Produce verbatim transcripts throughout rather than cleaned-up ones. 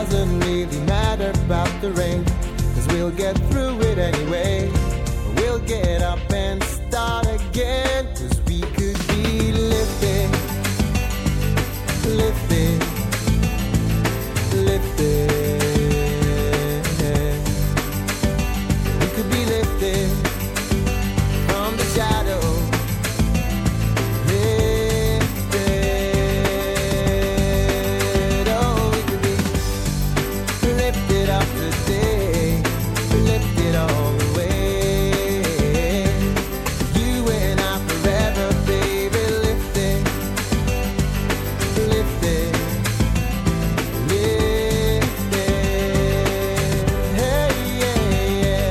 doesn't really matter about the rain, 'cause we'll get through it anyway. We'll get up and start again, 'cause we could be lifted, lifted, lifted. We could be lifted from the shadow. Lifted, oh, we could be lifted up today, lifted all the way. You and I forever, baby, lifted, lifted, lifted. Hey, yeah, yeah.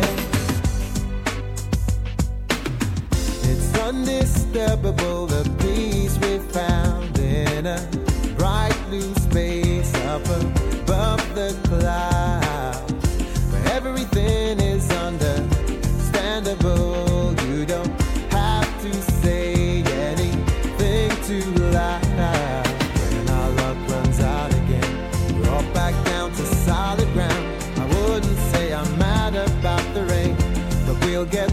It's undisturbable, the peace we found in a bright blue space up above the clouds, where everything is understandable. You don't have to say anything too loud. When our luck runs out again, we're all back down to solid ground. I wouldn't say I'm mad about the rain, but we'll get